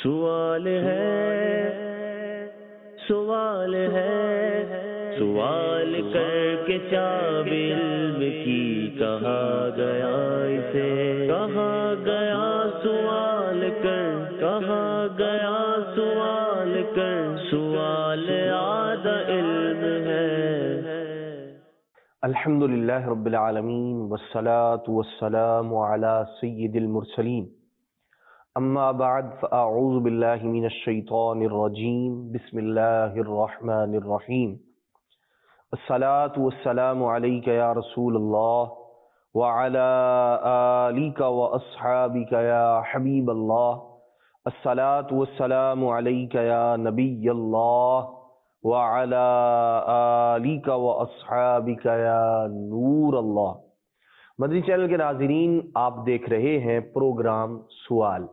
سوال ہے سوال ہے سوال کر کے چاب علم کی کہا گیا اسے کہا گیا سوال کر کہا گیا سوال کر سوال آدھا علم ہے۔ الحمدللہ رب العالمین والصلاة والسلام علی سید المرسلین اما بعد فاعوذ باللہ من الشیطان الرجیم بسم اللہ الرحمن الرحیم الصلاة والسلام علیک یا رسول اللہ وعلی آلک واصحابک یا حبیب اللہ الصلاة والسلام علیک یا نبی اللہ وعلی آلک واصحابک یا نور اللہ۔ مدنی چینل کے ناظرین، آپ دیکھ رہے ہیں پروگرام سوال،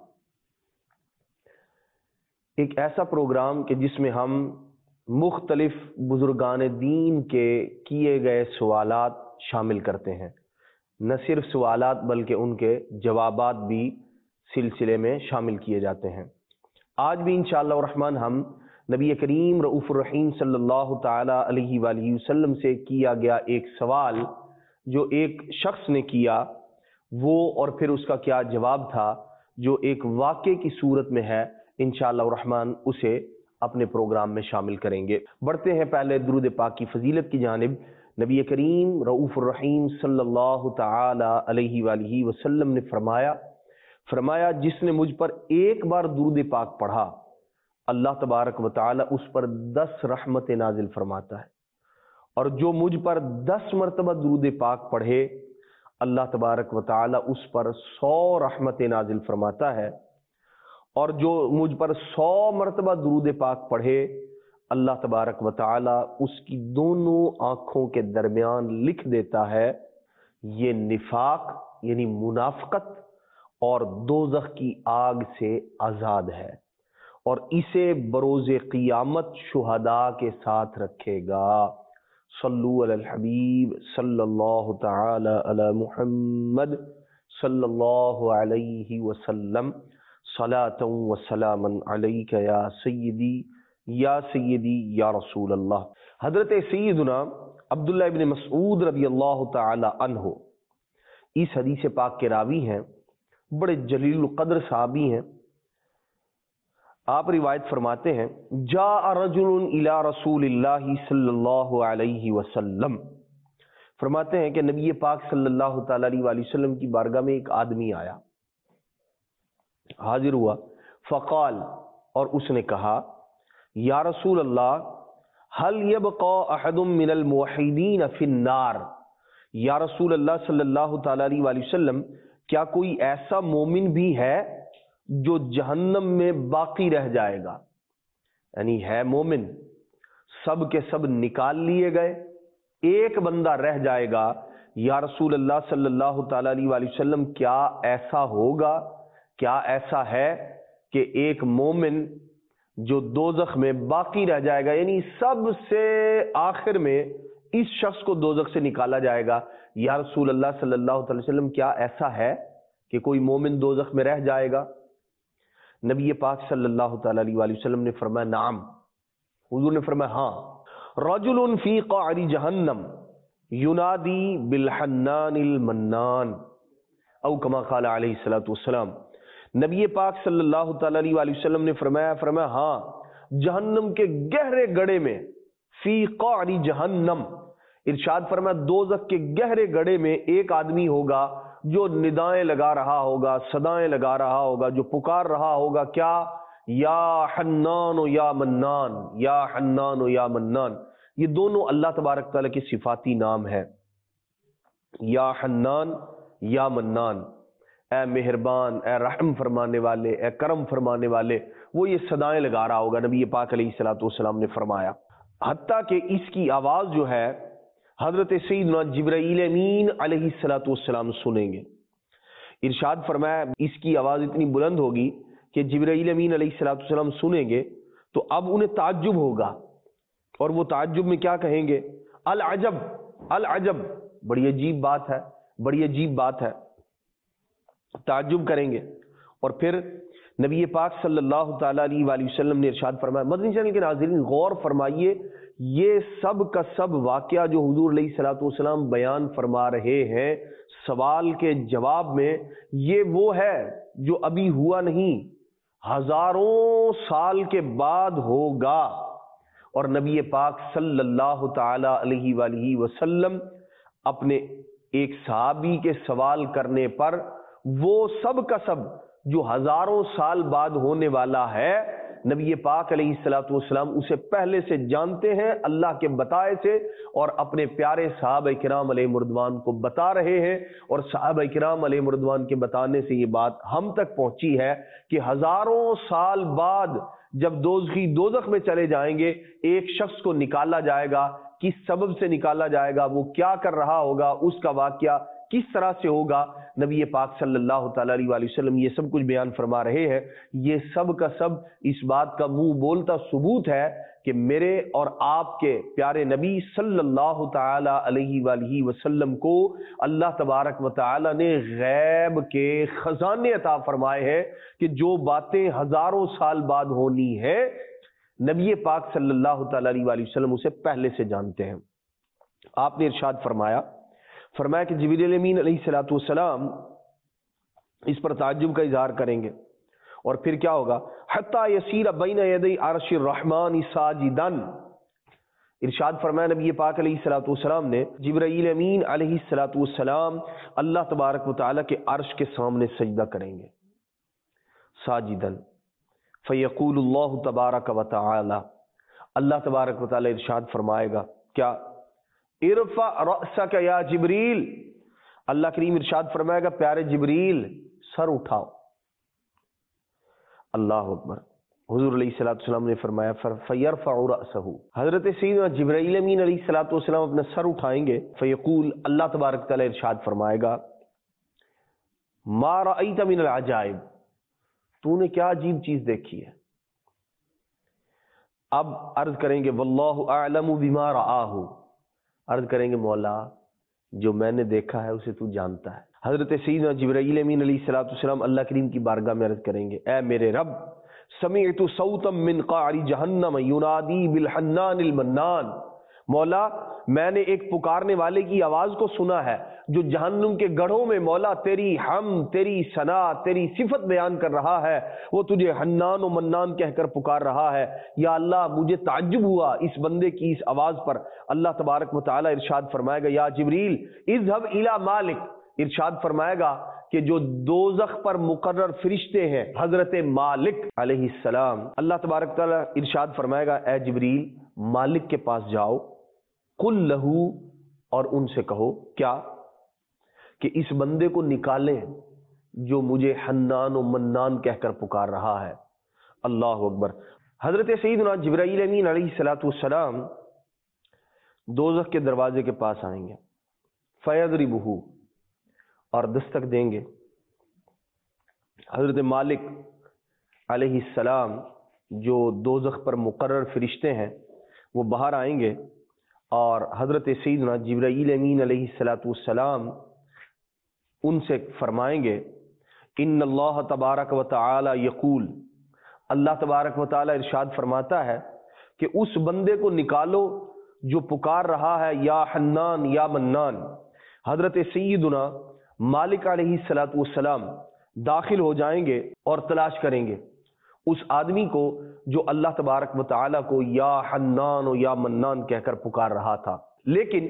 ایک ایسا پروگرام کہ جس میں ہم مختلف بزرگان دین کے کیے گئے سوالات شامل کرتے ہیں، نہ صرف سوالات بلکہ ان کے جوابات بھی سلسلے میں شامل کیے جاتے ہیں۔ آج بھی انشاءاللہ الرحمن ہم نبی کریم رؤوف الرحیم صلی اللہ تعالی علیہ وآلہ وسلم سے کیا گیا ایک سوال جو ایک شخص نے کیا، وہ اور پھر اس کا کیا جواب تھا، جو ایک واقعے کی صورت میں ہے، انشاءاللہ الرحمن اسے اپنے پروگرام میں شامل کریں گے۔ بڑھتے ہیں پہلے درود پاک کی فضیلت کی جانب۔ نبی کریم رؤوف الرحیم صلی اللہ تعالی علیہ وآلہ وسلم نے فرمایا جس نے مجھ پر ایک بار درود پاک پڑھا، اللہ تبارک و تعالی اس پر 10 رحمتیں نازل فرماتا ہے، اور جو مجھ پر 10 مرتبہ درود پاک پڑھے، اللہ تبارک و تعالی اس پر 100 رحمتیں نازل فرماتا ہے، اور جو مجھ پر 100 مرتبہ درود پاک پڑھے، اللہ تبارک و تعالی اس کی دونوں آنکھوں کے درمیان لکھ دیتا ہے یہ نفاق یعنی منافقت اور دوزخ کی آگ سے آزاد ہے، اور اسے بروز قیامت شہداء کے ساتھ رکھے گا۔ صلو علی الحبیب صلی اللہ تعالی علی محمد صلی اللہ علیہ وسلم صلاۃ و سلاما علیک یا سیدی یا رسول اللہ۔ حضرت سیدنا عبداللہ ابن مسعود رضی اللہ تعالی عنہ اس حدیث پاک کے راوی ہیں، بڑے جلیل القدر صحابی ہیں۔ آپ روایت فرماتے ہیں، جاء رجل الی رسول اللہ صلی اللہ علیہ وسلم، فرماتے ہیں کہ نبی پاک صلی اللہ تعالی علیہ وآلہ وسلم کی بارگاہ میں ایک آدمی آیا، حاضر ہوا، فقال، اور اس نے کہا، یا رسول اللہ هل يبقى احد من الموحدین فی النار، یا رسول اللہ صلی اللہ تعالی علیہ وآلہ وسلم کیا کوئی ایسا مومن بھی ہے جو جہنم میں باقی رہ جائے گا؟ یعنی ہے مومن، سب کے سب نکال لیے گئے، ایک بندہ رہ جائے گا، یا رسول اللہ صلی اللہ تعالی علیہ وآلہ وسلم کیا ایسا ہوگا، کیا ایسا ہے کہ ایک مومن جو دوزخ میں باقی رہ جائے گا، یعنی سب سے آخر میں اس شخص کو دوزخ سے نکالا جائے گا، یا رسول اللہ صلی اللہ تعالی وسلم کیا ایسا ہے کہ کوئی مومن دوزخ میں رہ جائے گا؟ نبی پاک صلی اللہ تعالی علیہ وآلہ وسلم نے فرمایا نعم، حضور نے فرمایا ہاں، رجل فی قعر جہنم ینادی بالحنان المنان، او کما قال علیہ الصلوۃ والسلام۔ نبی پاک صلی اللہ تعالی علیہ وآلہ وسلم نے فرمایا ہاں، جہنم کے گہرے گڑھے میں، فی قعر جہنم، ارشاد فرمایا دوزخ کے گہرے گڑھے میں ایک آدمی ہوگا جو ندائیں لگا رہا ہوگا، صدائیں لگا رہا ہوگا، جو پکار رہا ہوگا، کیا؟ یا حنان و یا منان، یا حنان و یا منان۔ یہ دونوں اللہ تبارک تعالیٰ کے صفاتی نام ہے، یا حنان یا منان، اے مہربان، اے رحم فرمانے والے، اے کرم فرمانے والے، وہ یہ صدائیں لگا رہا ہوگا، نبی پاک علیہ الصلوۃ والسلام نے فرمایا۔ حتیٰ کہ اس کی آواز جو ہے حضرت سیدنا جبرائیل امین علیہ الصلوۃ والسلام سنیں گے۔ ارشاد فرمایا اس کی آواز اتنی بلند ہوگی کہ جبرائیل امین علیہ الصلوۃ والسلام سنیں گے تو اب انہیں تعجب ہوگا، اور وہ تعجب میں کیا کہیں گے؟ العجب العجب، بڑی عجیب بات ہے، بڑی عجیب بات ہے، تعجب کریں گے، اور پھر نبی پاک صلی اللہ تعالیٰ علیہ وآلہ وسلم نے ارشاد فرمایا، مدنی چینل کے ناظرین غور فرمائیے، یہ سب کا سب واقعہ جو حضور علیہ الصلوۃ والسلام بیان فرما رہے ہیں سوال کے جواب میں، یہ وہ ہے جو ابھی ہوا نہیں، ہزاروں سال کے بعد ہوگا۔ اور نبی پاک صلی اللہ تعالی علیہ وآلہ وسلم اپنے ایک صحابی کے سوال کرنے پر وہ سب کا سب جو ہزاروں سال بعد ہونے والا ہے، نبی پاک علیہ الصلوۃ والسلام اسے پہلے سے جانتے ہیں اللہ کے بتائے سے، اور اپنے پیارے صحابہ کرام علیہ رضوان کو بتا رہے ہیں، اور صحابہ کرام علیہ رضوان کے بتانے سے یہ بات ہم تک پہنچی ہے کہ ہزاروں سال بعد جب دوزخی دوزخ میں چلے جائیں گے، ایک شخص کو نکالا جائے گا، کس سبب سے نکالا جائے گا، وہ کیا کر رہا ہوگا، اس کا واقعہ کس طرح سے ہوگا، نبی پاک صلی اللہ تعالیٰ علیہ وآلہ وسلم یہ سب کچھ بیان فرما رہے ہیں۔ یہ سب کا سب اس بات کا منہ بولتا ثبوت ہے کہ میرے اور آپ کے پیارے نبی صلی اللہ تعالیٰ علیہ وآلہ وسلم کو اللہ تبارک و تعالیٰ نے غیب کے خزانے عطا فرمائے ہیں کہ جو باتیں ہزاروں سال بعد ہونی ہے نبی پاک صلی اللہ تعالیٰ علیہ وآلہ وسلم اسے پہلے سے جانتے ہیں۔ آپ نے ارشاد فرمایا کہ جبریل امین علیہ الصلوۃ والسلام اس پر تعجب کا اظہار کریں گے، اور پھر کیا ہوگا، حتی یسیر بین یدی عرش الرحمن ساجدا۔ ارشاد فرمایا نبی پاک علیہ الصلوۃ والسلام نے، جبرائیل امین علیہ الصلوۃ والسلام اللہ تبارک و تعالیٰ کے عرش کے سامنے سجدہ کریں گے، ساجدا، فیقول اللہ تبارک و تعالی، اللہ تبارک و تعالیٰ ارشاد فرمائے گا کیا، ارفع رأسک یا جبریل، اللہ کریم ارشاد فرمائے گا پیارے جبریل سر اٹھاؤ۔ اللہ اکبر۔ حضور علیہ الصلوۃ والسلام نے فرمایا فیرفع رأسہ، حضرت سیدنا جبرائیل امین علیہ الصلوۃ والسلام اپنا سر اٹھائیں گے، فیقول، اللہ تبارک تعالیٰ ارشاد فرمائے گا ما رأیت من العجائب، تو نے کیا عجیب چیز دیکھی ہے۔ اب عرض کریں گے واللہ اعلم بما رآہ، عرض کریں گے مولا جو میں نے دیکھا ہے اسے تو جانتا ہے۔ حضرت سیدنا جبرائیل امین علیہ الصلوۃ والسلام اللہ کریم کی بارگاہ میں عرض کریں گے، اے میرے رب، سمعت صوتا من قعر جہنم ینادی بالحنان المنان، مولا میں نے ایک پکارنے والے کی آواز کو سنا ہے جو جہنم کے گڑھوں میں مولا تیری حمد، تیری ثنا، تیری صفت بیان کر رہا ہے، وہ تجھے حنان و منان کہہ کر پکار رہا ہے۔ یا اللہ مجھے تعجب ہوا اس بندے کی اس آواز پر۔ اللہ تبارک و تعالیٰ ارشاد فرمائے گا یا جبریل اذهب الی مالک، ارشاد فرمائے گا کہ جو دوزخ پر مقرر فرشتے ہیں حضرت مالک علیہ السلام، اللہ تبارک تعالیٰ ارشاد فرمائے گا اے جبریل مالک کے پاس جاؤ، قل لہو، اور ان سے کہو کیا، کہ اس بندے کو نکالیں جو مجھے حنان و منان کہہ کر پکار رہا ہے۔ اللہ اکبر۔ حضرت سیدنا جبرائیل امین علیہ الصلوۃ والسلام دوزخ کے دروازے کے پاس آئیں گے، فیضربہ، اور دستک دیں گے۔ حضرت مالک علیہ السلام جو دوزخ پر مقرر فرشتے ہیں وہ باہر آئیں گے، اور حضرت سیدنا جبرائیل امین علیہ الصلوۃ والسلام ان سے فرمائیں گے ان اللہ تبارک و تعالی یقول، اللہ تبارک و تعالی ارشاد فرماتا ہے کہ اس بندے کو نکالو جو پکار رہا ہے یا حنان یا منان۔ حضرت سیدنا مالک علیہ الصلوۃ والسلام داخل ہو جائیں گے اور تلاش کریں گے اس آدمی کو جو اللہ تبارک و تعالی کو یا حنان و یا منان کہہ کر پکار رہا تھا، لیکن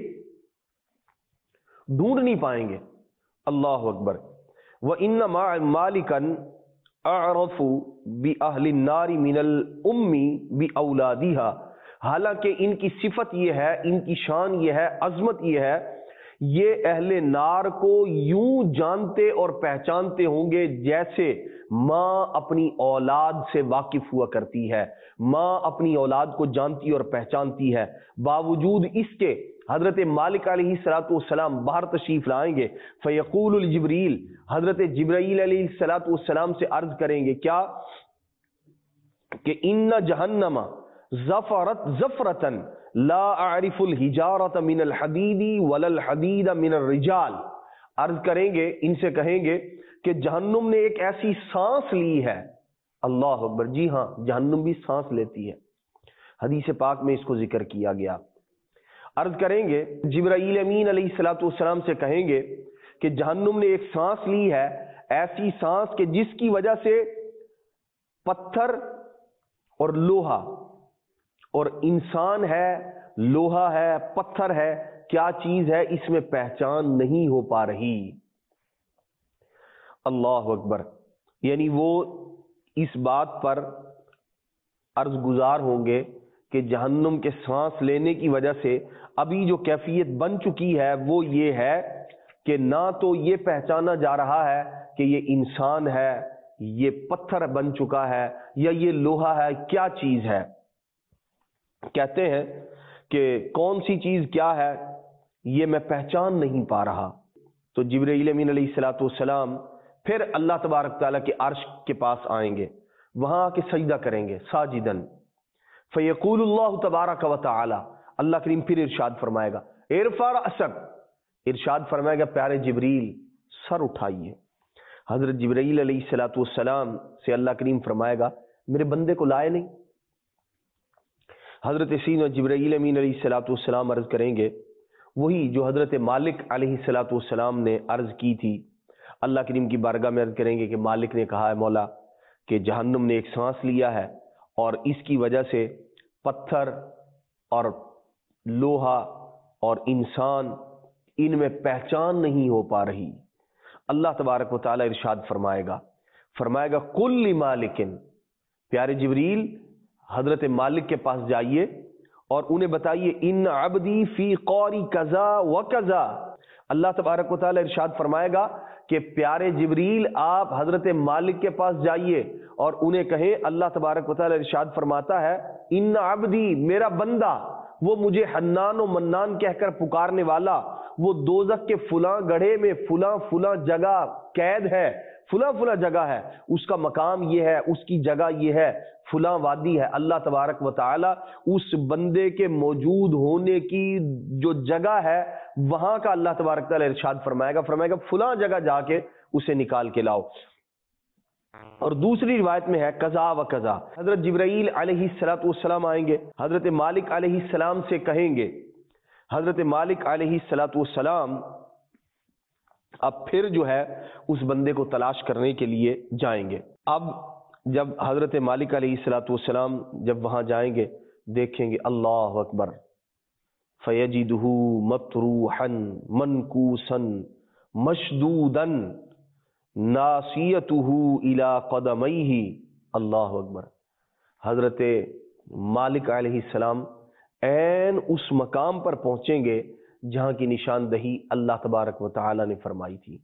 ڈھونڈ نہیں پائیں گے۔ اللہ اکبر۔ وَإِنَّ مَالِكًا أَعْرَفُ بِأَهْلِ النَّارِ مِنَ الْأُمِّ بِأَوْلَادِهَا، حالانکہ ان کی صفت یہ ہے، ان کی شان یہ ہے، عظمت یہ ہے، یہ اہل نار کو یوں جانتے اور پہچانتے ہوں گے جیسے ماں اپنی اولاد سے واقف ہوا کرتی ہے، ماں اپنی اولاد کو جانتی اور پہچانتی ہے۔ باوجود اس کے حضرت مالک علیہ الصلوۃ والسلام باہر تشریف لائیں گے، فیقول الجبریل، حضرت جبرائیل علیہ الصلوۃ والسلام سے عرض کریں گے کیا، کہ ان جہنم زفرت زفرتا لا اعرف الحجارۃ من الحدید ولا الحدید من الرجال، عرض کریں گے ان سے کہیں گے کہ جہنم نے ایک ایسی سانس لی ہے. اللہ اکبر. جی ہاں، جہنم بھی سانس لیتی ہے. حدیث پاک میں اس کو ذکر کیا گیا. عرض کریں گے جبرائیل امین علیہ الصلوۃ والسلام سے کہیں گے کہ جہنم نے ایک سانس لی ہے، ایسی سانس کہ جس کی وجہ سے پتھر اور لوہا، اور انسان ہے، لوہا ہے، پتھر ہے، کیا چیز ہے اس میں پہچان نہیں ہو پا رہی. اللہ اکبر. یعنی وہ اس بات پر عرض گزار ہوں گے کہ جہنم کے سانس لینے کی وجہ سے ابھی جو کیفیت بن چکی ہے وہ یہ ہے کہ نہ تو یہ پہچانا جا رہا ہے کہ یہ انسان ہے، یہ پتھر بن چکا ہے، یا یہ لوہا ہے، کیا چیز ہے. کہتے ہیں کہ کون سی چیز کیا ہے یہ میں پہچان نہیں پا رہا. تو جبرائیل امین علیہ الصلوۃ والسلام پھر اللہ تبارک تعالیٰ کے عرش کے پاس آئیں گے، وہاں آ کے سجدہ کریں گے ساجدن. فیقول اللہ تبارک و تعالی، اللہ کریم پھر ارشاد فرمائے گا ارفع رأسک، ارشاد فرمائے گا پیارے جبریل سر اٹھائیے. حضرت جبرائیل علیہ الصلوۃ والسلام سے اللہ کریم فرمائے گا میرے بندے کو لائے نہیں. حضرت سیدنا جبرائیل امین علیہ الصلوۃ والسلام عرض کریں گے وہی جو حضرت مالک علیہ الصلوۃ والسلام نے عرض کی تھی. اللہ کریم کی بارگاہ میں عرض کریں گے کہ مالک نے کہا ہے مولا کہ جہنم نے ایک سانس لیا ہے اور اس کی وجہ سے پتھر اور لوہا اور انسان ان میں پہچان نہیں ہو پا رہی. اللہ تبارک و تعالی ارشاد فرمائے گا قل لمالکن، پیارے جبریل حضرت مالک کے پاس جائیے اور انہیں بتائیے ان عبدی فی قوری کذا و کذا. اللہ تبارک و تعالی ارشاد فرمائے گا کہ پیارے جبریل آپ حضرت مالک کے پاس جائیے اور انہیں کہیں اللہ تبارک و تعالی ارشاد فرماتا ہے ان عبدی، میرا بندہ، وہ مجھے حنان و منان کہہ کر پکارنے والا، وہ دوزخ کے فلاں گڑھے میں فلاں فلاں جگہ قید ہے، فلاں فلاں جگہ ہے، اس کا مقام یہ ہے، اس کی جگہ یہ ہے، فلاں وادی ہے. اللہ تبارک و تعالی اس بندے کے موجود ہونے کی جو جگہ ہے وہاں کا اللہ تبارک تعالی ارشاد فرمائے گا فلاں جگہ جا کے اسے نکال کے لاؤ. اور دوسری روایت میں ہے قضا و قضا. حضرت جبرائیل علیہ السلام آئیں گے، حضرت مالک علیہ السلام سے کہیں گے، حضرت مالک علیہ السلام اب پھر جو ہے اس بندے کو تلاش کرنے کے لیے جائیں گے. اب جب حضرت مالک علیہ السلام جب وہاں جائیں گے دیکھیں گے اللہ اکبر فیجدہ مطروحا منکوسا مشدودا ناصیتہ الی قدمیہ. اللہ اکبر. حضرت مالک علیہ السلام عین اس مقام پر پہنچیں گے جہاں کی نشاندہی اللہ تبارک و تعالی نے فرمائی تھی.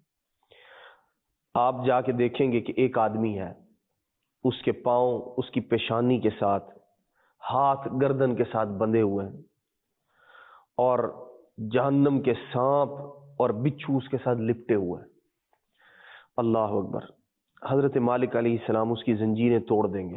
آپ جا کے دیکھیں گے کہ ایک آدمی ہے، اس کے پاؤں اس کی پیشانی کے ساتھ، ہاتھ گردن کے ساتھ بندھے ہوئے ہیں، اور جہنم کے سانپ اور بچھو اس کے ساتھ لپٹے ہوئے ہیں. اللہ اکبر. حضرت مالک علیہ السلام اس کی زنجیریں توڑ دیں گے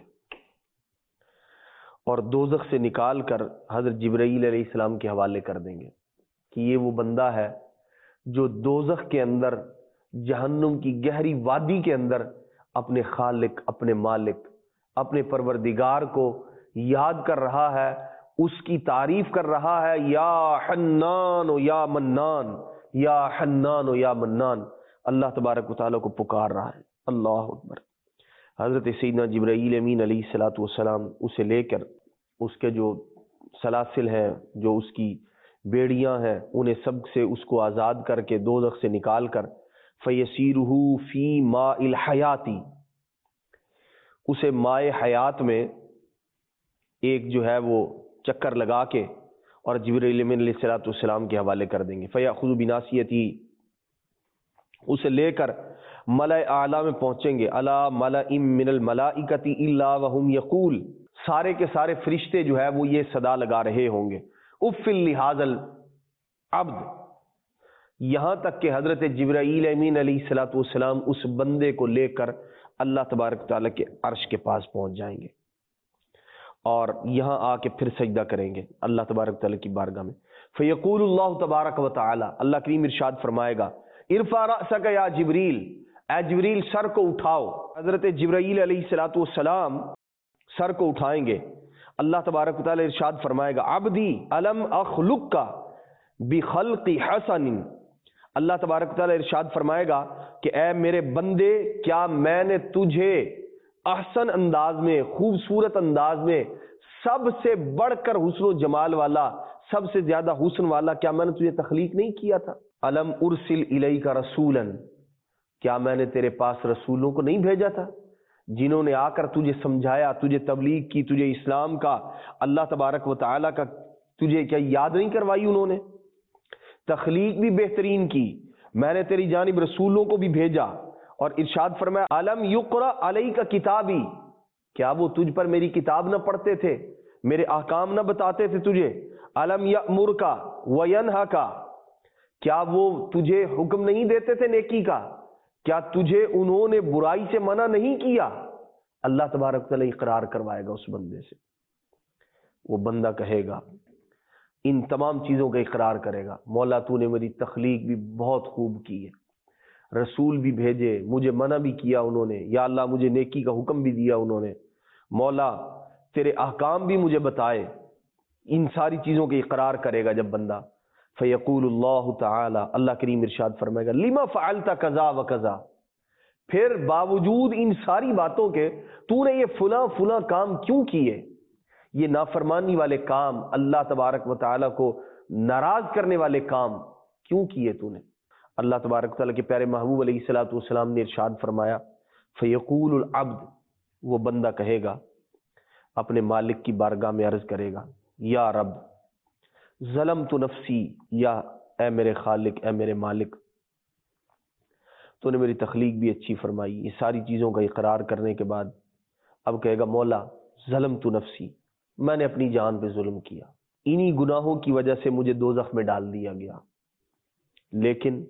اور دوزخ سے نکال کر حضرت جبرائیل علیہ السلام کے حوالے کر دیں گے کہ یہ وہ بندہ ہے جو دوزخ کے اندر، جہنم کی گہری وادی کے اندر اپنے خالق، اپنے مالک، اپنے پروردگار کو یاد کر رہا ہے، اس کی تعریف کر رہا ہے، یا حنان و یا منان، یا حنان و یا منان. اللہ تبارک و تعالیٰ کو پکار رہا ہے. اللہ اکبر. حضرت سیدنا جبرائیل امین علیہ الصلوۃ والسلام اسے لے کر اس کے جو سلاسل ہیں، جو اس کی بیڑیاں ہیں، انہیں سب سے اس کو آزاد کر کے دوزخ سے نکال کر فیسیرہ فی ماء الحیاتی، اسے مائے حیات میں ایک جو ہے وہ چکر لگا کے اور جبرائیل امین علیہ الصلوۃ والسلام کے حوالے کر دیں گے. فیاخذ بناصیتی، اسے لے کر ملأ اعلیٰ میں پہنچیں گے. الا ملأ من الملائکۃ الا وهم یقول، سارے کے سارے فرشتے جو ہے وہ یہ صدا لگا رہے ہوں گے اف لہذا العبد، یہاں تک کہ حضرت جبرائیل امین علیہ الصلوۃ والسلام اس بندے کو لے کر اللہ تبارک تعالیٰ کے عرش کے پاس پہنچ جائیں گے اور یہاں آ کے پھر سجدہ کریں گے اللہ تبارک تعالیٰ کی بارگاہ میں. فیقول اللہ تبارک و تعالی، اللہ کریم ارشاد فرمائے گا ارفع رأسک یا جبریل، اے جبریل سر کو اٹھاؤ. حضرت جبرائیل علیہ الصلوۃ والسلام سر کو اٹھائیں گے. اللہ تبارک و تعالی ارشاد فرمائے گا عبدی الم اخلق کا بخلق حسن. اللہ تبارک و تعالی ارشاد فرمائے گا کہ اے میرے بندے کیا میں نے تجھے احسن انداز میں، خوبصورت انداز میں، سب سے بڑھ کر حسن و جمال والا، سب سے زیادہ حسن والا کیا میں نے تجھے تخلیق نہیں کیا تھا؟ الم ارسل الیک رسولا، کیا میں نے تیرے پاس رسولوں کو نہیں بھیجا تھا جنہوں نے آ کر تجھے سمجھایا، تجھے تبلیغ کی، تجھے اسلام کا، اللہ تبارک و تعالیٰ کا تجھے کیا یاد نہیں کروائی؟ انہوں نے تخلیق بھی بہترین کی. میں نے تیری جانب رسولوں کو بھی بھیجا. اور ارشاد فرمایا الم یقرأ علیک کتابی، کیا وہ تجھ پر میری کتاب نہ پڑھتے تھے، میرے احکام نہ بتاتے تھے تجھے؟ الم یأمرک وینہک، کیا وہ تجھے حکم نہیں دیتے تھے نیکی کا؟ کیا تجھے انہوں نے برائی سے منع نہیں کیا؟ اللہ تبارک و تعالیٰ اقرار کروائے گا اس بندے سے. وہ بندہ کہے گا، ان تمام چیزوں کا اقرار کرے گا، مولا تو نے میری تخلیق بھی بہت خوب کی ہے، رسول بھی بھیجے، مجھے منع بھی کیا انہوں نے، یا اللہ مجھے نیکی کا حکم بھی دیا انہوں نے، مولا تیرے احکام بھی مجھے بتائے. ان ساری چیزوں کے اقرار کرے گا جب بندہ. فیقول اللہ تعالی، اللہ کریم ارشاد فرمائے گا لما فعلت کذا و کذا، پھر باوجود ان ساری باتوں کے تو نے یہ فلاں فلاں کام کیوں کیے؟ یہ نافرمانی والے کام، اللہ تبارک و تعالیٰ کو ناراض کرنے والے کام کیوں کیے تو نے؟ اللہ تبارک و تعالیٰ کے پیارے محبوب علیہ الصلوۃ والسلام نے ارشاد فرمایا فیقول العبد، وہ بندہ کہے گا اپنے مالک کی بارگاہ میں عرض کرے گا یا رب ظلمت نفسی، یا اے میرے خالق، اے میرے مالک، تو نے میری تخلیق بھی اچھی فرمائی. یہ ساری چیزوں کا اقرار کرنے کے بعد اب کہے گا مولا ظلمت نفسی، میں نے اپنی جان پہ ظلم کیا، انہی گناہوں کی وجہ سے مجھے دوزخ میں ڈال دیا گیا، لیکن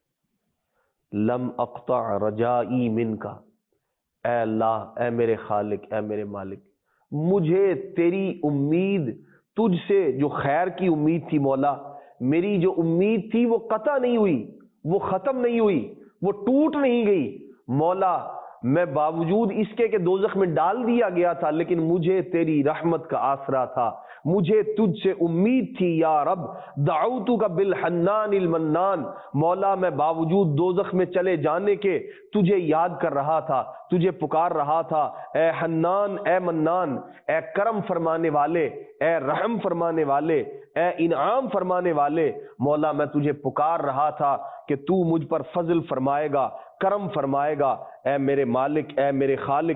لم اقطع رجائی منک، اے اللہ، اے میرے خالق، اے میرے مالک، مجھے تیری امید، تجھ سے جو خیر کی امید تھی مولا، میری جو امید تھی وہ قطع نہیں ہوئی، وہ ختم نہیں ہوئی، وہ ٹوٹ نہیں گئی مولا. میں باوجود اس کے کہ دوزخ میں ڈال دیا گیا تھا، لیکن مجھے تیری رحمت کا آسرا تھا، مجھے تجھ سے امید تھی یا رب. دعوتک بالحنان المنان، مولا میں باوجود دوزخ میں چلے جانے کے تجھے یاد کر رہا تھا، تجھے پکار رہا تھا، اے حنان، اے منان، اے کرم فرمانے والے، اے رحم فرمانے والے، اے انعام فرمانے والے. مولا میں تجھے پکار رہا تھا کہ تو مجھ پر فضل فرمائے گا، کرم فرمائے گا. اے میرے مالک، اے میرے خالق،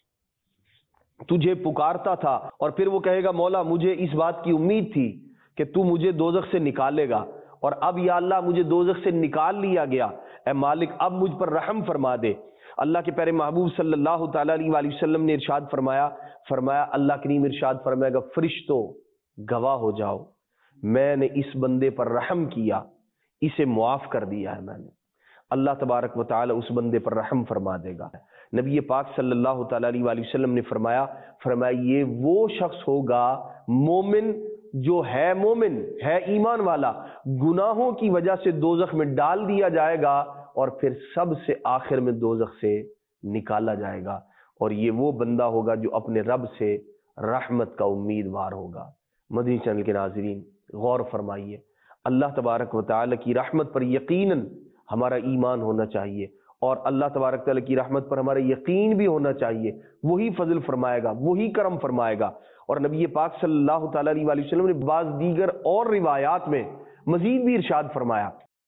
تجھے پکارتا تھا. اور پھر وہ کہے گا مولا مجھے اس بات کی امید تھی کہ تو مجھے دوزخ سے نکالے گا، اور اب یا اللہ مجھے دوزخ سے نکال لیا گیا، اے مالک اب مجھ پر رحم فرما دے. اللہ کے پیارے محبوب صلی اللہ تعالیٰ علیہ وآلہ وسلم نے ارشاد فرمایا اللہ کریم ارشاد فرمائے گا فرشتوں گواہ ہو جاؤ، میں نے اس بندے پر رحم کیا، اسے معاف کر دیا ہے میں نے. اللہ تبارک و تعالی اس بندے پر رحم فرما دے گا. نبی پاک صلی اللہ تعالیٰ علیہ وآلہ وسلم نے فرمایا یہ وہ شخص ہوگا مومن جو ہے مومن ہے، ایمان والا، گناہوں کی وجہ سے دوزخ میں ڈال دیا جائے گا اور پھر سب سے آخر میں دوزخ سے نکالا جائے گا. اور یہ وہ بندہ ہوگا جو اپنے رب سے رحمت کا امیدوار ہوگا. مدنی چینل کے ناظرین غور فرمائیے، اللہ تبارک و تعالی کی رحمت پر یقیناً ہمارا ایمان ہونا چاہیے، اور اللہ تبارک تعالی کی رحمت پر ہمارا یقین بھی ہونا چاہیے. وہی فضل فرمائے گا، وہی کرم فرمائے گا. اور نبی پاک صلی اللہ تعالیٰ علیہ وآلہ وسلم نے بعض دیگر اور روایات میں مزید بھی ارشاد فرمایا.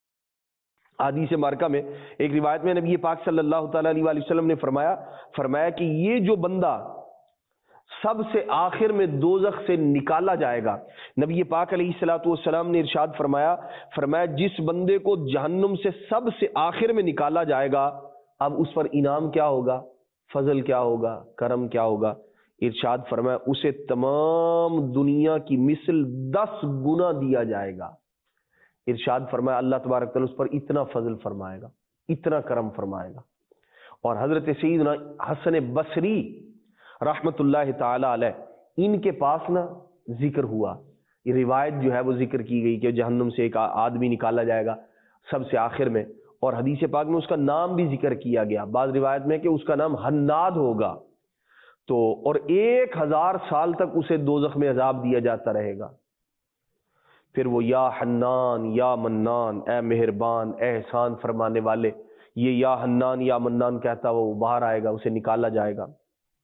حدیث مبارکہ میں ایک روایت میں نبی پاک صلی اللہ تعالیٰ علیہ وآلہ وسلم نے فرمایا کہ یہ جو بندہ سب سے آخر میں دوزخ سے نکالا جائے گا، نبی پاک علیہ الصلوۃ والسلام نے ارشاد فرمایا جس بندے کو جہنم سے سب سے آخر میں نکالا جائے گا، اب اس پر انعام کیا ہوگا، فضل کیا ہوگا، کرم کیا ہوگا. ارشاد فرمایا اسے تمام دنیا کی مثل 10 گنا دیا جائے گا. ارشاد فرمایا اللہ تبارک تعالیٰ اس پر اتنا فضل فرمائے گا، اتنا کرم فرمائے گا. اور حضرت سیدنا حسن بصری رحمت اللہ تعالی علیہ، ان کے پاس نا ذکر ہوا، یہ روایت جو ہے وہ ذکر کی گئی کہ جہنم سے ایک آدمی نکالا جائے گا سب سے آخر میں، اور حدیث پاک میں اس کا نام بھی ذکر کیا گیا، بعض روایت میں کہ اس کا نام حناد ہوگا، تو اور 1000 سال تک اسے دوزخ میں عذاب دیا جاتا رہے گا۔ پھر وہ یا حنان یا منان، اے مہربان اے احسان فرمانے والے، یہ یا حنان یا منان کہتا وہ باہر آئے گا، اسے نکالا جائے گا۔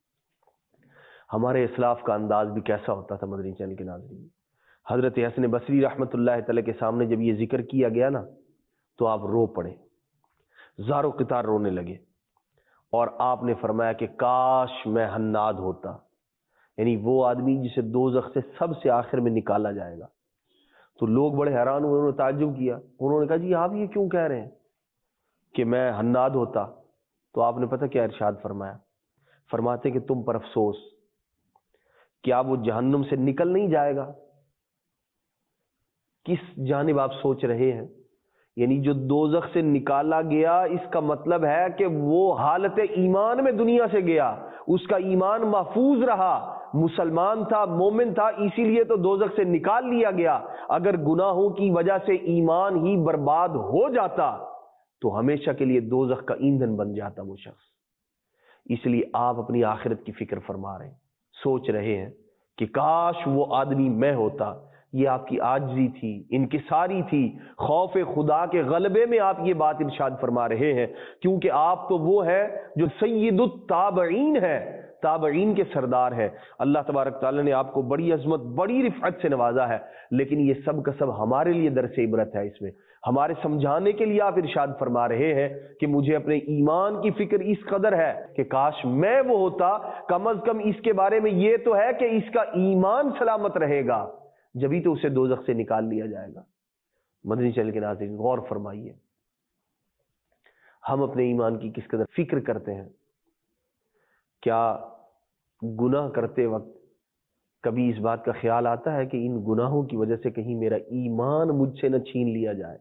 ہمارے اسلاف کا انداز بھی کیسا ہوتا تھا مدنی چینل کے ناظرین۔ حضرت حسن بصری رحمۃ اللہ تعالی کے سامنے جب یہ ذکر کیا گیا نا تو آپ رو پڑے، زار و قطار رونے لگے، اور آپ نے فرمایا کہ کاش میں حناد ہوتا، یعنی وہ آدمی جسے دوزخ سے سب سے آخر میں نکالا جائے گا۔ تو لوگ بڑے حیران ہوئے، انہوں نے تعجب کیا، انہوں نے کہا جی آپ یہ کیوں کہہ رہے ہیں کہ میں حناد ہوتا؟ تو آپ نے پتہ کیا ارشاد فرمایا؟ فرماتے کہ تم پر افسوس، کیا وہ جہنم سے نکل نہیں جائے گا؟ کس جانب آپ سوچ رہے ہیں؟ یعنی جو دوزخ سے نکالا گیا، اس کا مطلب ہے کہ وہ حالت ایمان میں دنیا سے گیا، اس کا ایمان محفوظ رہا، مسلمان تھا، مومن تھا، اسی لیے تو دوزخ سے نکال لیا گیا۔ اگر گناہوں کی وجہ سے ایمان ہی برباد ہو جاتا تو ہمیشہ کے لیے دوزخ کا ایندھن بن جاتا وہ شخص۔ اس لیے آپ اپنی آخرت کی فکر فرما رہے ہیں، سوچ رہے ہیں کہ کاش وہ آدمی میں ہوتا۔ یہ آپ کی عاجزی تھی، انکساری تھی، خوف خدا کے غلبے میں آپ یہ بات ارشاد فرما رہے ہیں، کیونکہ آپ تو وہ ہے جو سید التابعین ہے، تابعین کے سردار ہے۔ اللہ تبارک تعالیٰ نے آپ کو بڑی عظمت، بڑی رفعت سے نوازا ہے، لیکن یہ سب کا سب ہمارے لیے درس عبرت ہے، اس میں ہمارے سمجھانے کے لیے آپ ارشاد فرما رہے ہیں کہ مجھے اپنے ایمان کی فکر اس قدر ہے کہ کاش میں وہ ہوتا، کم از کم اس کے بارے میں یہ تو ہے کہ اس کا ایمان سلامت رہے گا، جبھی تو اسے دوزخ سے نکال لیا جائے گا۔ مدنی چینل کے ناظرین غور فرمائیے، ہم اپنے ایمان کی کس قدر فکر کرتے ہیں؟ کیا گناہ کرتے وقت کبھی اس بات کا خیال آتا ہے کہ ان گناہوں کی وجہ سے کہیں میرا ایمان مجھ سے نہ چھین لیا جائے؟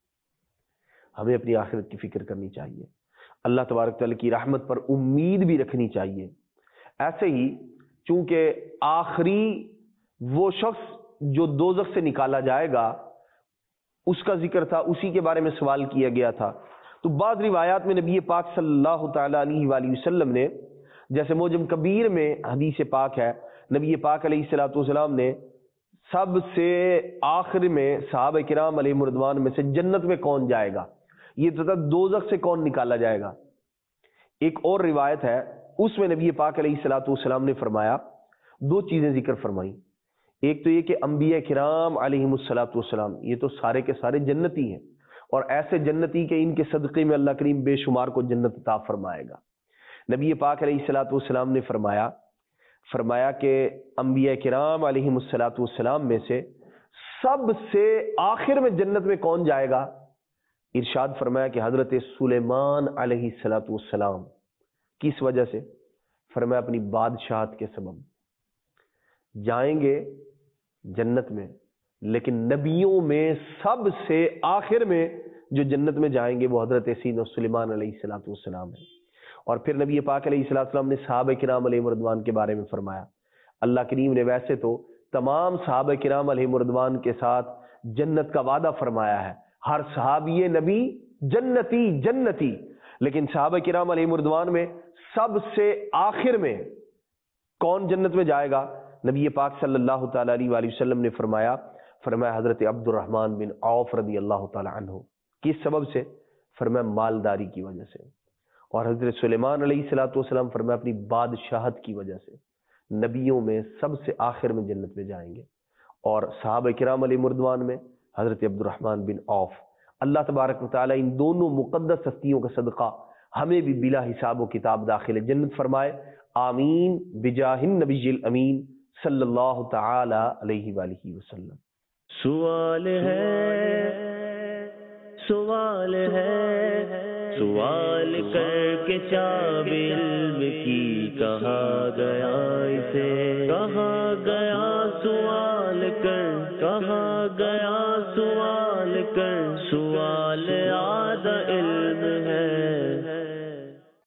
ہمیں اپنی آخرت کی فکر کرنی چاہیے، اللہ تبارک تعالیٰ کی رحمت پر امید بھی رکھنی چاہیے۔ ایسے ہی چونکہ آخری وہ شخص جو دوزخ سے نکالا جائے گا اس کا ذکر تھا، اسی کے بارے میں سوال کیا گیا تھا، تو بعض روایات میں نبی پاک صلی اللہ تعالی علیہ وآلہ وسلم نے، جیسے موجم کبیر میں حدیث پاک ہے، نبی پاک علیہ الصلوۃ والسلام نے سب سے آخر میں صحابہ کرام علیہ رضوان میں سے جنت میں کون جائے گا، یہ تو دوزخ سے کون نکالا جائے گا۔ ایک اور روایت ہے، اس میں نبی پاک علیہ الصلوۃ والسلام نے فرمایا، دو چیزیں ذکر فرمائی، ایک تو یہ کہ انبیاء کرام علیہم الصلوۃ والسلام یہ تو سارے کے سارے جنتی ہیں، اور ایسے جنتی کہ ان کے صدقے میں اللہ کریم بے شمار کو جنت عطا فرمائے گا۔ نبی پاک علیہ الصلوۃ والسلام نے فرمایا کہ انبیاء کرام علیہم الصلوۃ والسلام میں سے سب سے آخر میں جنت میں کون جائے گا؟ ارشاد فرمایا کہ حضرت سلیمان علیہ الصلوۃ والسلام۔ کس وجہ سے؟ فرمایا اپنی بادشاہت کے سبب جائیں گے جنت میں، لیکن نبیوں میں سب سے آخر میں جو جنت میں جائیں گے وہ حضرت سیدنا سلیمان علیہ الصلوۃ والسلام ہے۔ اور پھر نبی پاک علیہ الصلوۃ والسلام نے صحابہ کرام علیہ رضوان کے بارے میں فرمایا، اللہ کریم نے ویسے تو تمام صحابہ کرام علیہ رضوان کے ساتھ جنت کا وعدہ فرمایا ہے، ہر صحابی نبی جنتی جنتی، لیکن صحابہ کرام علیہ رضوان میں سب سے آخر میں کون جنت میں جائے گا؟ نبی پاک صلی اللہ تعالی علیہ وآلہ وسلم نے فرمایا حضرت عبد الرحمن بن عوف رضی اللہ تعالی عنہ۔ کس سبب سے؟ فرمایا مالداری کی وجہ سے۔ اور حضرت سلیمان علیہ الصلوۃ والسلام فرمایا اپنی بادشاہت کی وجہ سے۔ نبیوں میں سب سے آخر میں جنت میں جائیں گے، اور صحابہ کرام علیہ رضوان میں حضرت عبد الرحمن بن عوف۔ اللہ تبارک و تعالی ان دونوں مقدس ہستیوں کا صدقہ ہمیں بھی بلا حساب و کتاب داخل جنت فرمائے، آمین بجاہ النبی الامین صلی اللہ تعالی علیہ وآلہ وسلم۔ سوال ہے سوال کر کے چاب علم کی کہا گیا اسے، کہا گیا سوال